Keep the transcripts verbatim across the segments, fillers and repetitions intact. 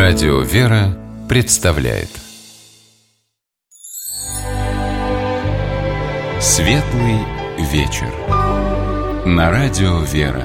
Радио «Вера» представляет Светлый вечер на Радио «Вера».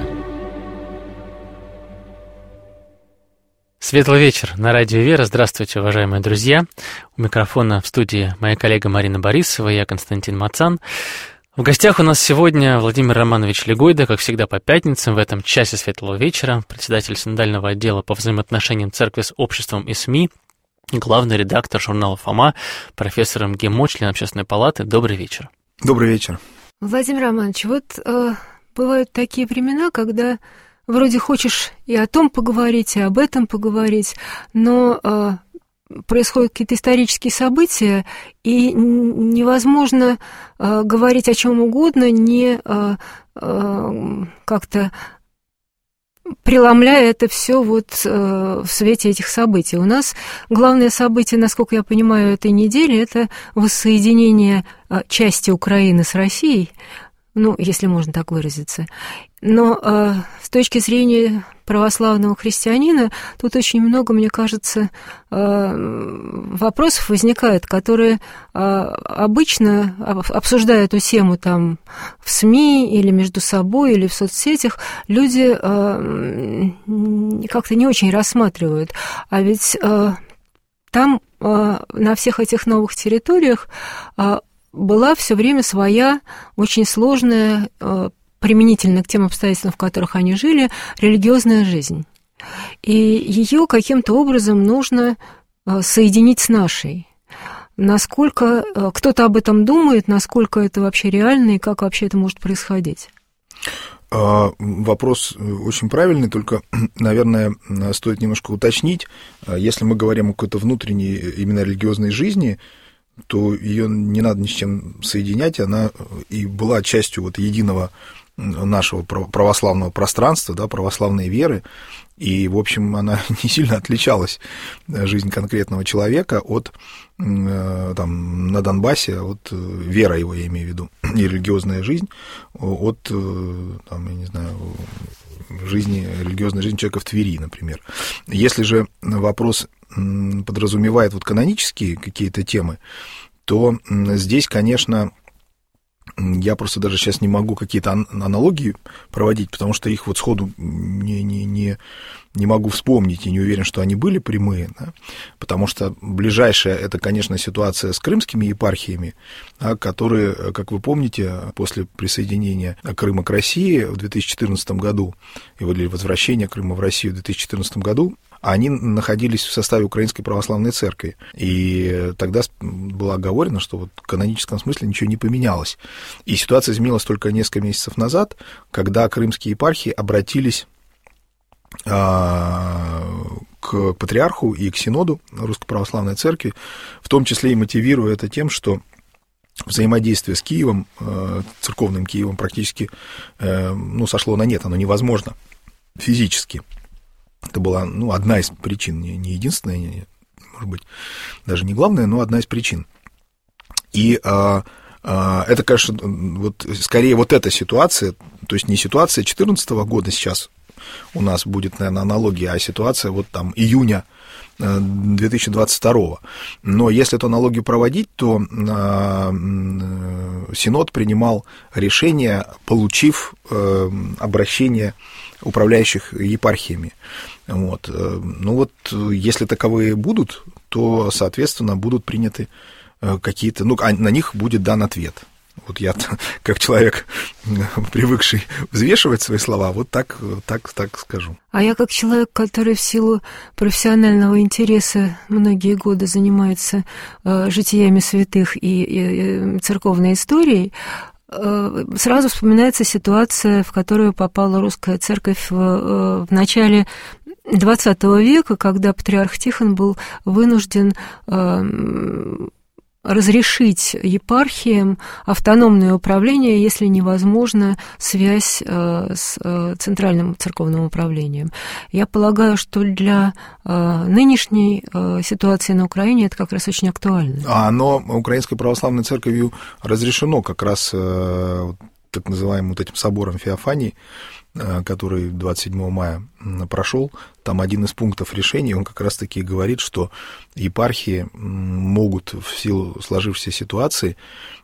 Светлый вечер на Радио «Вера». Здравствуйте, уважаемые друзья. У микрофона в студии моя коллега Марина Борисова, я Константин Мацан. В гостях у нас сегодня Владимир Романович Легойда, как всегда по пятницам, в этом часе Светлого вечера, председатель синодального отдела по взаимоотношениям церкви с обществом и СМИ, главный редактор журнала «Фома», профессор эм гэ эм о, член Общественной палаты. Добрый вечер. Добрый вечер. Владимир Романович, вот э, бывают такие времена, когда вроде хочешь и о том поговорить, и об этом поговорить, но э, происходят какие-то исторические события, и невозможно э, говорить о чем угодно, не э, э, как-то преломляя это все вот э, в свете этих событий. У нас главное событие, насколько я понимаю, этой недели — это воссоединение э, части Украины с Россией, ну, если можно так выразиться. Но э, с точки зрения православного христианина тут очень много, мне кажется, э, вопросов возникает, которые э, обычно, обсуждая эту тему там в СМИ или между собой, или в соцсетях, люди э, как-то не очень рассматривают. А ведь э, там, э, на всех этих новых территориях, э, была все время своя очень сложная, применительно к тем обстоятельствам, в которых они жили, религиозная жизнь. И ее каким-то образом нужно соединить с нашей. Насколько кто-то об этом думает, насколько это вообще реально и как вообще это может происходить? Вопрос очень правильный, только, наверное, стоит немножко уточнить. Если мы говорим о какой-то внутренней именно религиозной жизни, то ее не надо ни с чем соединять, она и была частью вот единого нашего православного пространства, да, православной веры, и, в общем, она не сильно отличалась, жизнь конкретного человека, от, там, на Донбассе, от вера его, я имею в виду, и религиозная жизнь, от, там, я не знаю, жизни, религиозной жизни человека в Твери, например. Если же вопрос подразумевает вот канонические какие-то темы, то здесь, конечно, я просто даже сейчас не могу какие-то аналогии проводить, потому что их вот сходу не, не, не, не могу вспомнить и не уверен, что они были прямые, да? Потому что ближайшая — это, конечно, ситуация с крымскими епархиями, да, которые, как вы помните, после присоединения Крыма к России в две тысячи четырнадцатом году, или возвращения Крыма в Россию в две тысячи четырнадцатом году, они находились в составе Украинской Православной Церкви. И тогда было оговорено, что вот в каноническом смысле ничего не поменялось. И ситуация изменилась только несколько месяцев назад, когда крымские епархии обратились к патриарху и к синоду Русской Православной Церкви, в том числе и мотивируя это тем, что взаимодействие с Киевом, церковным Киевом, практически ну, сошло на нет, оно невозможно физически. Это была, ну, одна из причин, не, не единственная, не, может быть, даже не главная, но одна из причин. И а, а, это, конечно, вот, скорее вот эта ситуация, то есть не ситуация две тысячи четырнадцатого года сейчас у нас будет, наверное, аналогия, а ситуация вот там июня две тысячи двадцать второго. Но если эту аналогию проводить, то а, Синод принимал решение, получив а, обращение управляющих епархиями. Вот. Ну вот, если таковые будут, то, соответственно, будут приняты какие-то, ну, на них будет дан ответ. Вот я, как человек, привыкший взвешивать свои слова, вот так, так, так скажу. А я, как человек, который в силу профессионального интереса многие годы занимается э, житиями святых и, и, и церковной историей, сразу вспоминается ситуация, в которую попала русская церковь в, в начале двадцатого века, когда патриарх Тихон был вынужден разрешить епархиям автономное управление, если невозможна связь с центральным церковным управлением. Я полагаю, что для нынешней ситуации на Украине это как раз очень актуально. А оно Украинской Православной Церковью разрешено как раз так называемым вот этим собором Феофании, который двадцать седьмого мая прошел, там один из пунктов решения, он как раз-таки говорит, что епархии могут в силу сложившейся ситуации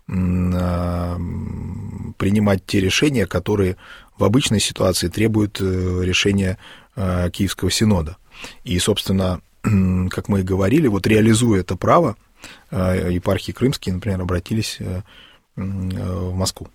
принимать те решения, которые в обычной ситуации требуют решения Киевского Синода. И, собственно, как мы и говорили, вот реализуя это право, епархии крымские, например, обратились в Москву.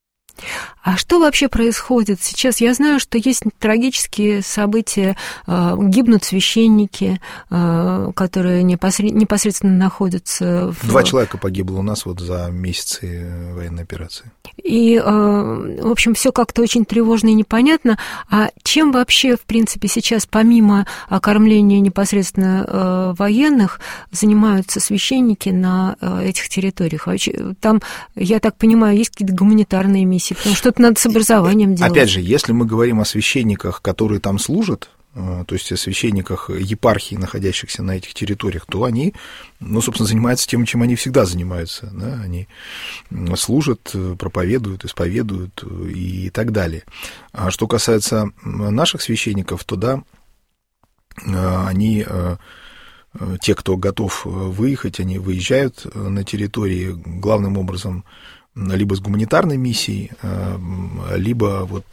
А что вообще происходит сейчас? Я знаю, что есть трагические события, гибнут священники, которые непосредственно находятся в... Два человека погибло у нас вот за месяцы военной операции. И, в общем, все как-то очень тревожно и непонятно. А чем вообще, в принципе, сейчас, помимо окормления непосредственно военных, занимаются священники на этих территориях? Там, я так понимаю, есть какие-то гуманитарные миссии, потому что что-то надо с образованием делать. Опять же, если мы говорим о священниках, которые там служат, то есть о священниках епархий, находящихся на этих территориях, то они, ну, собственно, занимаются тем, чем они всегда занимаются. Да? Они служат, проповедуют, исповедуют и так далее. А что касается наших священников, то да, они, те, кто готов выехать, они выезжают на территории главным образом либо с гуманитарной миссией, либо вот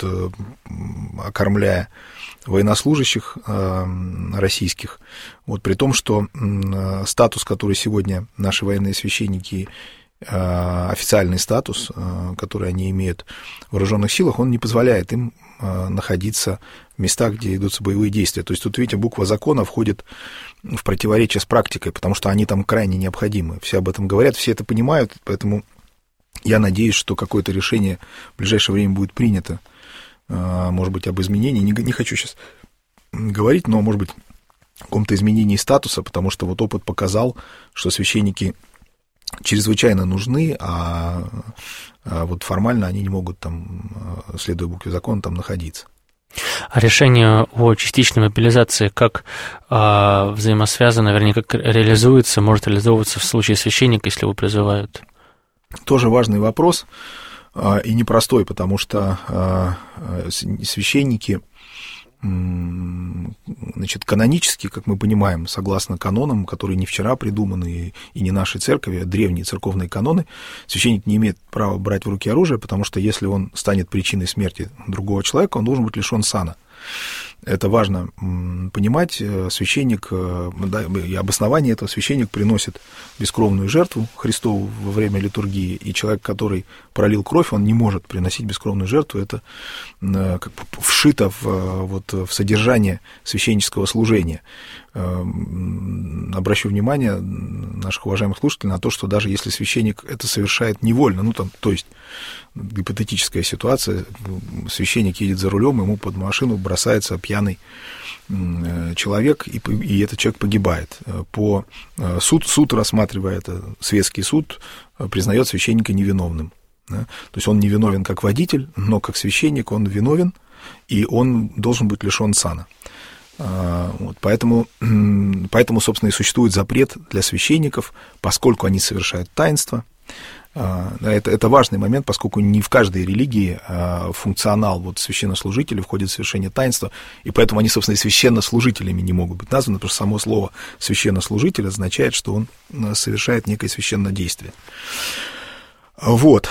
окормляя военнослужащих российских. Вот при том, что статус, который сегодня наши военные священники, официальный статус, который они имеют в вооруженных силах, он не позволяет им находиться в местах, где идутся боевые действия. То есть тут, видите, буква закона входит в противоречие с практикой, потому что они там крайне необходимы. Все об этом говорят, все это понимают, поэтому я надеюсь, что какое-то решение в ближайшее время будет принято, может быть, об изменении. Не, не хочу сейчас говорить, но, может быть, о каком-то изменении статуса, потому что вот опыт показал, что священники чрезвычайно нужны, а, а вот формально они не могут там, следуя букве закона, там находиться. А решение о частичной мобилизации как а, взаимосвязано, вернее, как реализуется, может реализовываться в случае священника, если его призывают? Тоже важный вопрос и непростой, потому что священники, значит, канонически, как мы понимаем, согласно канонам, которые не вчера придуманы и не нашей церкви, а древние церковные каноны, священник не имеет права брать в руки оружие, потому что если он станет причиной смерти другого человека, он должен быть лишен сана. Это важно понимать. Священник, да, и обоснование этого, священник приносит бескровную жертву Христову во время литургии, и человек, который пролил кровь, он не может приносить бескровную жертву. Это как бы вшито в, вот, в содержание священнического служения. Обращу внимание наших уважаемых слушателей на то, что даже если священник это совершает невольно, ну там, то есть гипотетическая ситуация, священник едет за рулем, ему под машину бросается пьяный человек, и, и этот человек погибает. По суд, суд, рассматривая это, светский суд, признает священника невиновным. Да? То есть он невиновен как водитель, но как священник он виновен, и он должен быть лишен сана. Вот, поэтому, поэтому, собственно, и существует запрет для священников, поскольку они совершают таинство. Это, это важный момент, поскольку не в каждой религии функционал вот, священнослужителя входит в совершение таинства, и поэтому они, собственно, и священнослужителями не могут быть названы, потому что само слово священнослужитель означает, что он совершает некое священное действие. Вот.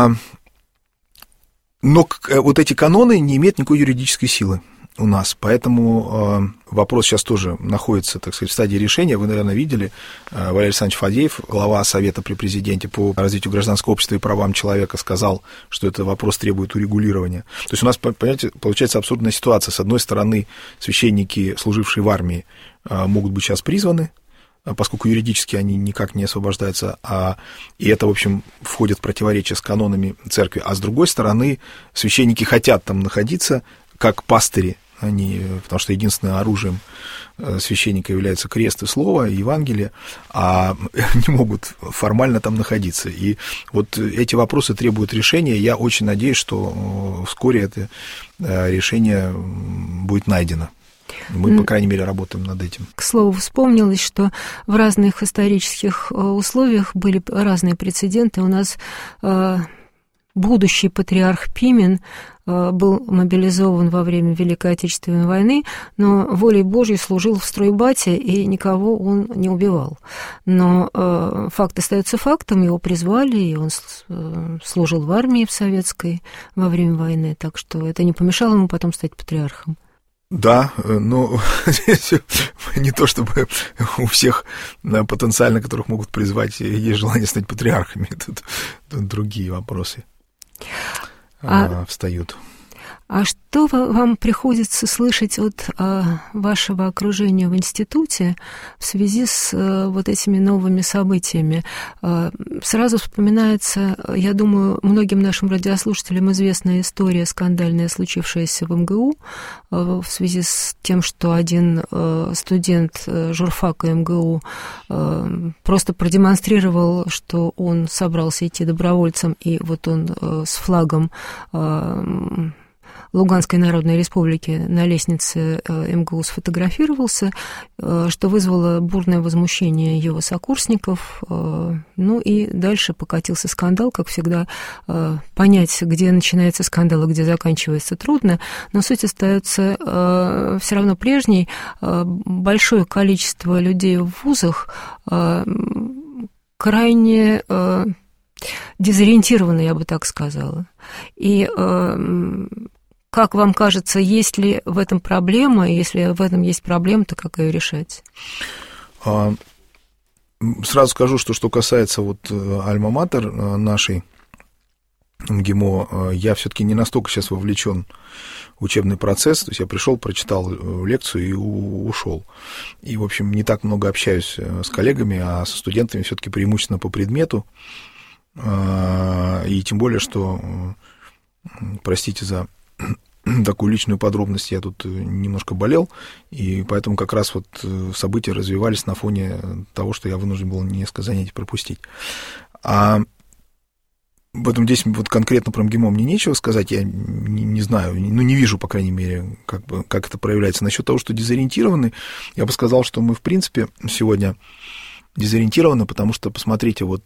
Но вот эти каноны не имеют никакой юридической силы у нас, поэтому э, вопрос сейчас тоже находится, так сказать, в стадии решения. Вы, наверное, видели, э, Валерий Александрович Фадеев, глава Совета при президенте по развитию гражданского общества и правам человека, сказал, что этот вопрос требует урегулирования. То есть у нас, понимаете, получается абсурдная ситуация. С одной стороны, священники, служившие в армии, э, могут быть сейчас призваны, поскольку юридически они никак не освобождаются, а, и это, в общем, входит в противоречие с канонами церкви. А с другой стороны, священники хотят там находиться, как пастыри, они, потому что единственным оружием священника является крест и слово, и Евангелие, а не могут формально там находиться. И вот эти вопросы требуют решения. Я очень надеюсь, что вскоре это решение будет найдено. Мы, по крайней мере, работаем над этим. К слову, вспомнилось, что в разных исторических условиях были разные прецеденты. У нас будущий патриарх Пимен был мобилизован во время Великой Отечественной войны, но волей Божьей служил в стройбате, и никого он не убивал. Но э, факт остается фактом, его призвали, и он служил в армии в советской во время войны, так что это не помешало ему потом стать патриархом. Да, но не то чтобы у всех потенциально, которых могут призвать, есть желание стать патриархами, тут, тут другие вопросы. А, встают. А что вам приходится слышать от а, вашего окружения в институте в связи с а, вот этими новыми событиями? А, сразу вспоминается, я думаю, многим нашим радиослушателям известная история скандальная, случившаяся в эм гэ у, а, в связи с тем, что один а, студент а, журфака эм гэ у а, просто продемонстрировал, что он собрался идти добровольцем, и вот он а, с флагом а, Луганской Народной Республики на лестнице эм гэ у сфотографировался, что вызвало бурное возмущение его сокурсников. Ну и дальше покатился скандал. Как всегда, понять, где начинается скандал и где заканчивается, трудно, но суть остается все равно прежней. Большое количество людей в вузах крайне дезориентированы, я бы так сказала. И как вам кажется, есть ли в этом проблема? Если в этом есть проблема, то как ее решать? Сразу скажу, что что касается вот альма-матер нашей, эм гэ эм о, я все-таки не настолько сейчас вовлечен в учебный процесс. То есть я пришел, прочитал лекцию и ушел. И, в общем, не так много общаюсь с коллегами, а со студентами все-таки преимущественно по предмету. И тем более, что, простите за такую личную подробность, я тут немножко болел, и поэтому как раз вот события развивались на фоне того, что я вынужден был несколько занятий пропустить. А в этом здесь вот конкретно про эм гэ эм о мне нечего сказать, я не, не знаю, ну, не вижу, по крайней мере, как, бы, как это проявляется. Насчет того, что дезориентированы, я бы сказал, что мы, в принципе, сегодня дезориентированы, потому что, посмотрите, вот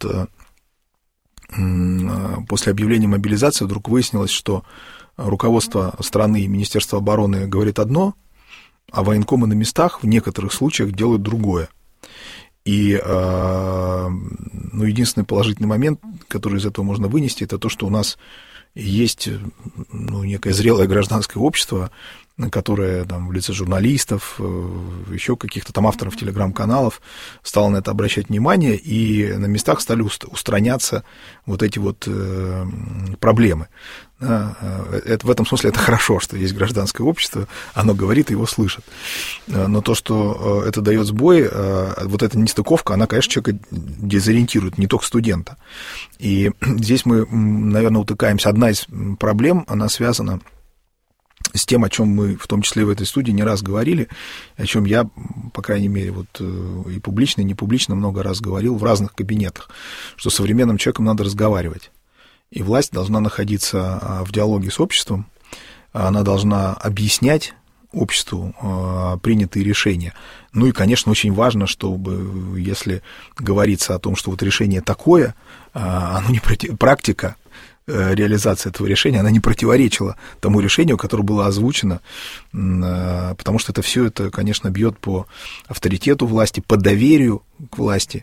после объявления мобилизации вдруг выяснилось, что руководство страны и Министерство обороны говорит одно, а военкомы на местах в некоторых случаях делают другое. И ну, единственный положительный момент, который из этого можно вынести, это то, что у нас есть ну, некое зрелое гражданское общество, которое там, в лице журналистов, еще каких-то там авторов телеграм-каналов стало на это обращать внимание, и на местах стали устраняться вот эти вот проблемы. Это, в этом смысле это хорошо, что есть гражданское общество, оно говорит, и его слышат. Но то, что это дает сбой, вот эта нестыковка, она, конечно, человека дезориентирует, не только студента. И здесь мы, наверное, утыкаемся. Одна из проблем, она связана с тем, о чем мы, в том числе в этой студии, не раз говорили, о чем я, по крайней мере, вот и публично, и не публично много раз говорил в разных кабинетах, что с современным человеком надо разговаривать. И власть должна находиться в диалоге с обществом, она должна объяснять обществу принятые решения. Ну и, конечно, очень важно, чтобы, если говорится о том, что вот решение такое, оно не против... практика, реализация этого решения, она не противоречила тому решению, которое было озвучено, потому что это все это, конечно, бьет по авторитету власти, по доверию к власти,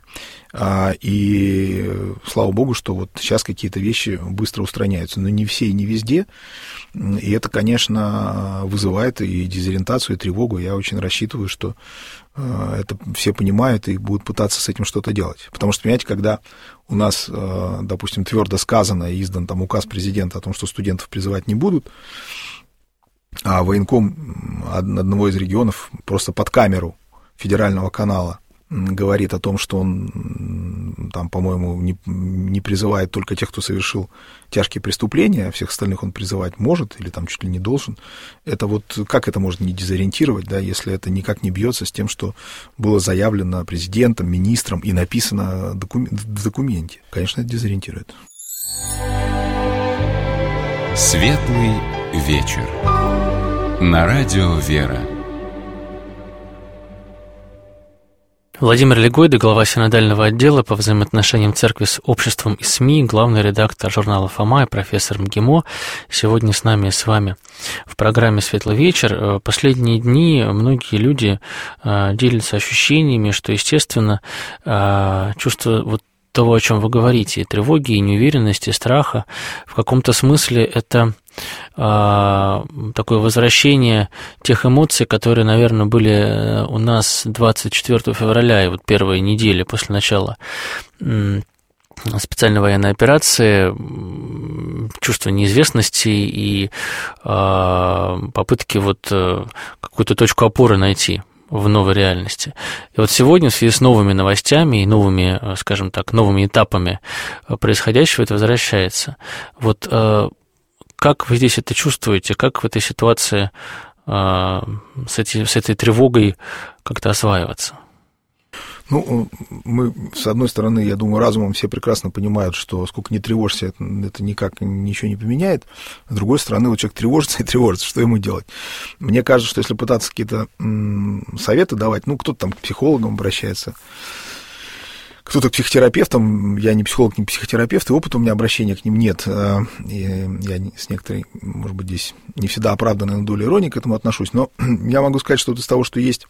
и слава богу, что вот сейчас какие-то вещи быстро устраняются, но не все и не везде, и это, конечно, вызывает и дезориентацию, и тревогу. Я очень рассчитываю, что это все понимают и будут пытаться с этим что-то делать. Потому что, понимаете, когда у нас, допустим, твердо сказано и издан там указ президента о том, что студентов призывать не будут, а военком одного из регионов просто под камеру федерального канала говорит о том, что он, там, по-моему, не, не призывает только тех, кто совершил тяжкие преступления, а всех остальных он призывать может или там чуть ли не должен. Это вот как это можно не дезориентировать, да, если это никак не бьется с тем, что было заявлено президентом, министром и написано докум... в документе. Конечно, это дезориентирует. Светлый вечер. На радио «Вера». Владимир Легойда, глава синодального отдела по взаимоотношениям церкви с обществом и СМИ, главный редактор журнала «Фома» и профессор МГИМО. Сегодня с нами и с вами в программе «Светлый вечер». Последние дни многие люди делятся ощущениями, что, естественно, чувство вот того, о чем вы говорите, и тревоги, и неуверенности, и страха, в каком-то смысле это а, такое возвращение тех эмоций, которые, наверное, были у нас двадцать четвёртого февраля, и вот первые недели после начала специальной военной операции, чувство неизвестности и а, попытки вот какую-то точку опоры найти в новой реальности. И вот сегодня в связи с новыми новостями и новыми, скажем так, новыми этапами происходящего это возвращается. Вот как вы здесь это чувствуете? Как в этой ситуации с, эти, с этой тревогой как-то осваиваться? Ну, мы, с одной стороны, я думаю, разумом все прекрасно понимают, что сколько не тревожишься, это, это никак ничего не поменяет. С другой стороны, вот человек тревожится и тревожится, что ему делать? Мне кажется, что если пытаться какие-то м- советы давать, ну, кто-то там к психологам обращается, кто-то к психотерапевтам, я не психолог, не психотерапевт, и опыта у меня обращения к ним нет. И я с некоторой, может быть, здесь не всегда оправданной долей иронии к этому отношусь, но я могу сказать, что вот из того, что есть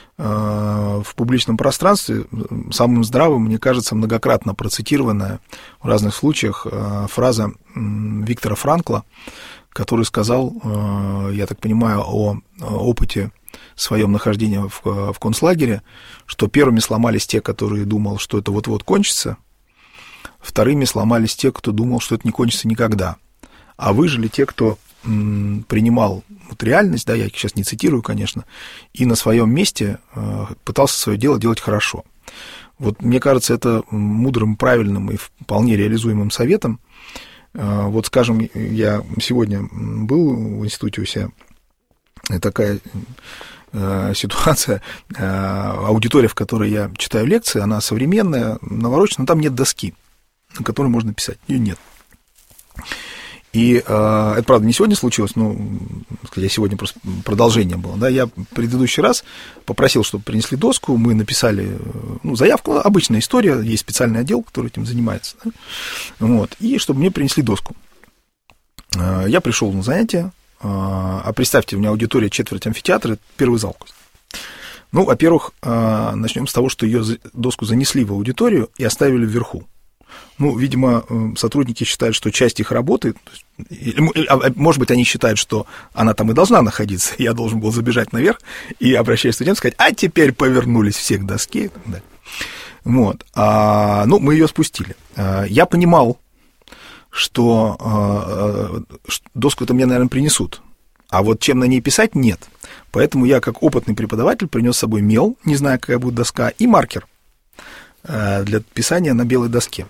в публичном пространстве, самым здравым, мне кажется, многократно процитированная в разных случаях фраза Виктора Франкла, который сказал, я так понимаю, о опыте своем нахождения в, в концлагере, что первыми сломались те, которые думал, что это вот-вот кончится, вторыми сломались те, кто думал, что это не кончится никогда, а выжили те, кто м, принимал вот реальность, да, я их сейчас не цитирую, конечно, и на своем месте э, пытался свое дело делать хорошо. Вот мне кажется, это мудрым, правильным и вполне реализуемым советом. Э, вот, скажем, я сегодня был в институте у себя, такая э, ситуация, э, аудитория, в которой я читаю лекции, она современная, навороченная, но там нет доски, на которой можно писать, ее нет. И э, это, правда, не сегодня случилось, но я сегодня просто продолжение было. Да, я в предыдущий раз попросил, чтобы принесли доску, мы написали ну, заявку, обычная история, есть специальный отдел, который этим занимается, да, вот, и чтобы мне принесли доску. Э, я пришел на занятие, э, а представьте, у меня аудитория четверть амфитеатра, это первый зал. Ну, во-первых, э, начнем с того, что ее доску занесли в аудиторию и оставили вверху. Ну, видимо, сотрудники считают, что часть их работы, может быть, они считают, что она там и должна находиться, я должен был забежать наверх и, обращаясь к студентам, сказать, а теперь повернулись все к доске. Да. Вот. А, ну, мы ее спустили. Я понимал, что а, доску-то мне, наверное, принесут, а вот чем на ней писать, нет. Поэтому я, как опытный преподаватель, принес с собой мел, не зная, какая будет доска, и маркер для писания на белой доске.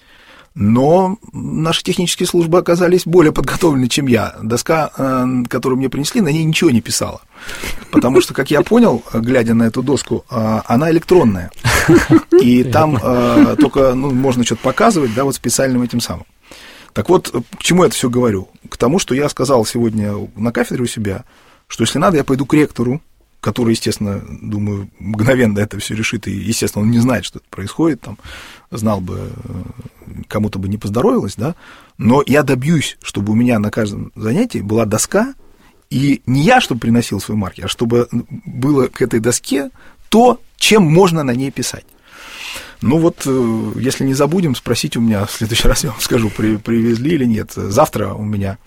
Но наши технические службы оказались более подготовлены, чем я. Доска, которую мне принесли, на ней ничего не писала. Потому что, как я понял, глядя на эту доску, она электронная. И там только ну, можно что-то показывать, да, вот специальным этим самым. Так вот, к чему я это все говорю? К тому, что я сказал сегодня на кафедре у себя, что если надо, я пойду к ректору, который, естественно, думаю, мгновенно это все решит, и, естественно, он не знает, что это происходит, там, знал бы, кому-то бы не поздоровилось, да, но я добьюсь, чтобы у меня на каждом занятии была доска, и не я, чтобы приносил свой маркер, а чтобы было к этой доске то, чем можно на ней писать. Ну вот, если не забудем, спросите у меня, в следующий раз я вам скажу, при, привезли или нет. Завтра у меня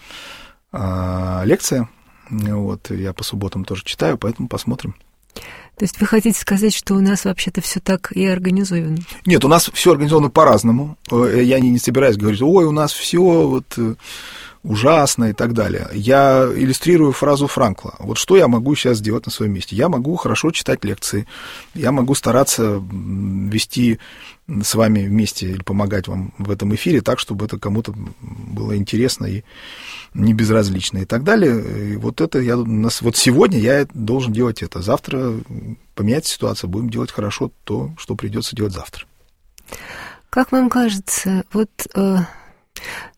а, лекция. Вот, я по субботам тоже читаю, поэтому посмотрим. То есть вы хотите сказать, что у нас вообще-то все так и организовано? Нет, у нас все организовано по-разному. Я не, не собираюсь говорить, ой, у нас все вот ужасно и так далее. Я иллюстрирую фразу Франкла. Вот что я могу сейчас сделать на своем месте? Я могу хорошо читать лекции, я могу стараться вести с вами вместе или помогать вам в этом эфире так, чтобы это кому-то было интересно и не безразлично и так далее. И вот это я, вот сегодня я должен делать это. Завтра поменяется ситуация, будем делать хорошо то, что придется делать завтра. Как вам кажется, вот э,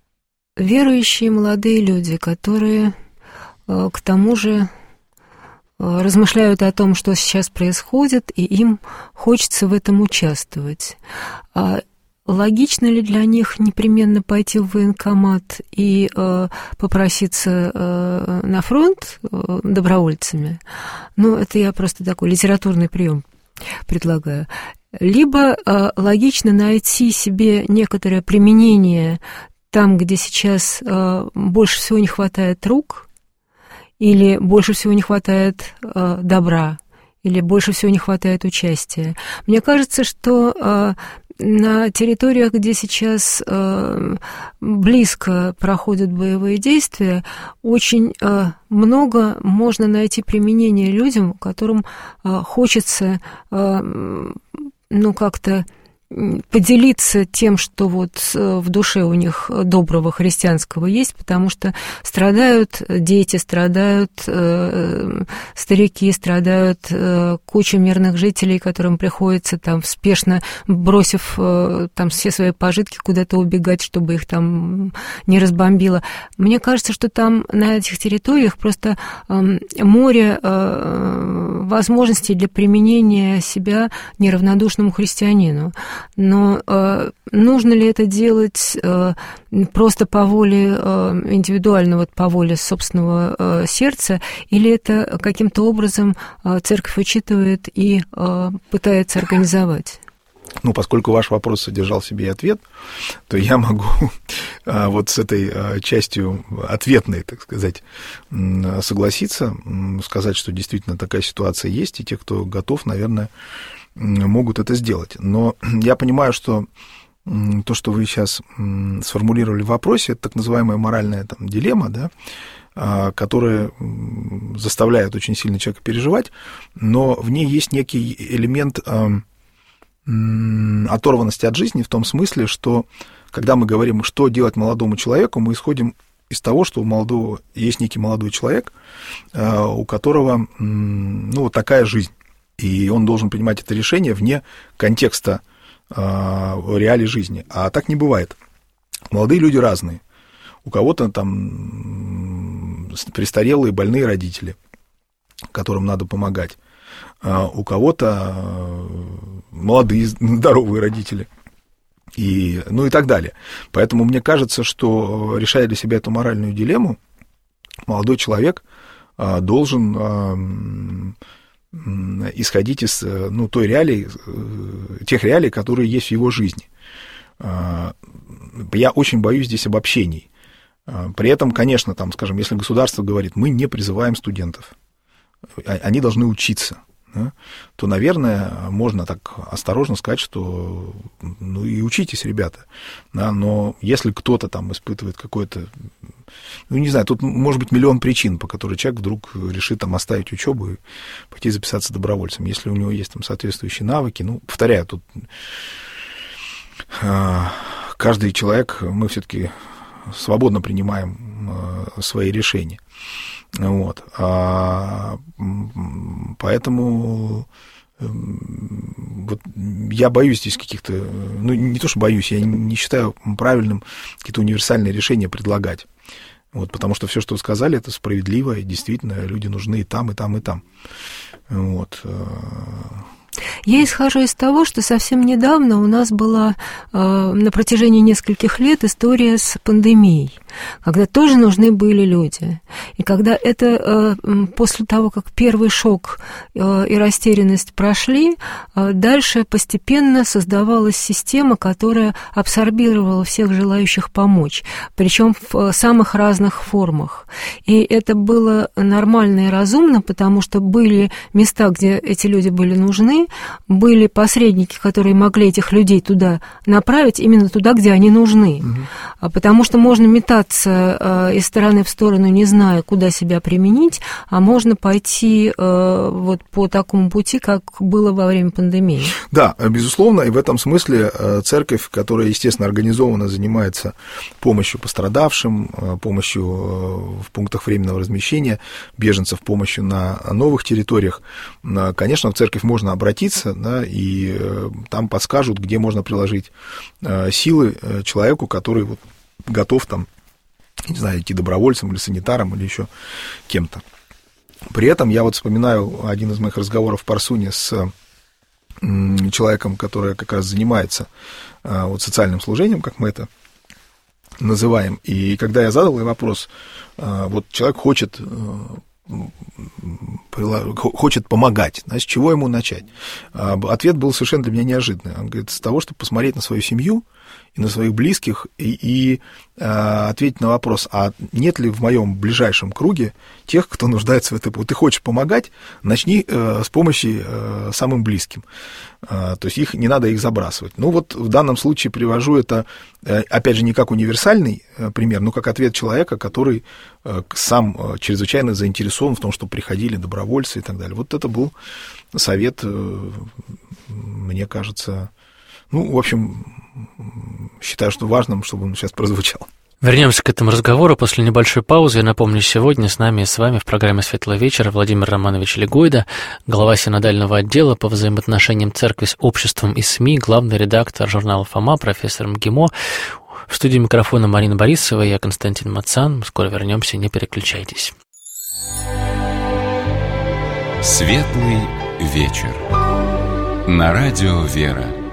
верующие молодые люди, которые э, к тому же размышляют о том, что сейчас происходит, и им хочется в этом участвовать. Логично ли для них непременно пойти в военкомат и э, попроситься э, на фронт э, добровольцами? Ну, это я просто такой литературный прием предлагаю. Либо э, логично найти себе некоторое применение там, где сейчас э, больше всего не хватает рук, или больше всего не хватает э, добра, или больше всего не хватает участия. Мне кажется, что э, на территориях, где сейчас э, близко проходят боевые действия, очень э, много можно найти применение людям, которым э, хочется э, ну, как-то поделиться тем, что вот в душе у них доброго христианского есть, потому что страдают дети, страдают э, старики, страдают э, куча мирных жителей, которым приходится там спешно, бросив э, там все свои пожитки, куда-то убегать, чтобы их там не разбомбило. Мне кажется, что там на этих территориях просто э, море э, возможностей для применения себя неравнодушному христианину. Но э, нужно ли это делать э, просто по воле э, индивидуально, вот по воле собственного э, сердца, или это каким-то образом э, церковь учитывает и э, пытается организовать? Ну, поскольку ваш вопрос содержал в себе ответ, то я могу вот с этой частью ответной, так сказать, согласиться, сказать, что действительно такая ситуация есть, и те, кто готов, наверное, могут это сделать. Но я понимаю, что то, что вы сейчас сформулировали в вопросе, это так называемая моральная там, дилемма, да, которая заставляет очень сильно человека переживать, но в ней есть некий элемент оторванности от жизни в том смысле, что когда мы говорим, что делать молодому человеку, мы исходим из того, что у молодого есть некий молодой человек, у которого ну, вот такая жизнь. И он должен принимать это решение вне контекста э, реалий жизни. А так не бывает. Молодые люди разные. У кого-то там престарелые, больные родители, которым надо помогать. А у кого-то молодые, здоровые родители. И, ну и так далее. Поэтому мне кажется, что, решая для себя эту моральную дилемму, молодой человек э, должен... Э, исходить из ну, той реалии, тех реалий, которые есть в его жизни. Я очень боюсь здесь обобщений. При этом, конечно, там, скажем, если государство говорит, мы не призываем студентов, они должны учиться, да, то, наверное, можно так осторожно сказать, что ну и учитесь, ребята. Да, но если кто-то там испытывает какое-то, ну, не знаю, тут может быть миллион причин, по которым человек вдруг решит там оставить учебу и пойти записаться добровольцем. Если у него есть там соответствующие навыки, ну, повторяю, тут каждый человек, мы все-таки свободно принимаем свои решения. Вот. А, поэтому вот, я боюсь здесь каких-то, ну, не то, что боюсь, я не считаю правильным какие-то универсальные решения предлагать. Вот, потому что все, что вы сказали, это справедливо, и действительно люди нужны и там, и там, и там. Вот. Я исхожу из того, что совсем недавно у нас была э, на протяжении нескольких лет история с пандемией, когда тоже нужны были люди. И когда это э, после того, как первый шок э, и растерянность прошли, э, дальше постепенно создавалась система, которая абсорбировала всех желающих помочь, причем в самых разных формах. И это было нормально и разумно, потому что были места, где эти люди были нужны, были посредники, которые могли этих людей туда направить, именно туда, где они нужны. Угу. Потому что можно метаться э, из стороны в сторону, не зная, куда себя применить, а можно пойти э, вот по такому пути, как было во время пандемии. Да, безусловно, и в этом смысле церковь, которая, естественно, организованно занимается помощью пострадавшим, помощью в пунктах временного размещения беженцев, помощью на новых территориях, конечно, в церковь можно обратиться, да, и там подскажут, где можно приложить силы человеку, который вот готов там, не знаю, идти добровольцем или санитаром или еще кем-то. При этом я вот вспоминаю один из моих разговоров в Парсуне с человеком, который как раз занимается вот социальным служением, как мы это называем. И когда я задал ей вопрос, вот человек хочет, хочет помогать, значит, с чего ему начать? Ответ был совершенно для меня неожиданный. Он говорит, с того, чтобы посмотреть на свою семью и на своих близких, и, и э, ответить на вопрос, а нет ли в моем ближайшем круге тех, кто нуждается в этом. Вот ты хочешь помогать, начни э, с помощи э, самым близким. Э, то есть их, не надо их забрасывать. Ну вот в данном случае привожу это, э, опять же, не как универсальный э, пример, но как ответ человека, который э, сам э, чрезвычайно заинтересован в том, чтобы приходили добровольцы и так далее. Вот это был совет, э, мне кажется... Ну, в общем, считаю, что важным, чтобы он сейчас прозвучал. Вернемся к этому разговору после небольшой паузы. Я напомню, сегодня с нами и с вами в программе «Светлый вечер» Владимир Романович Легойда, глава синодального отдела по взаимоотношениям церкви с обществом и СМИ, главный редактор журнала «Фома», профессор МГИМО. В студии микрофона Марина Борисова, я Константин Мацан. Скоро вернемся, не переключайтесь. «Светлый вечер» на радио «Вера».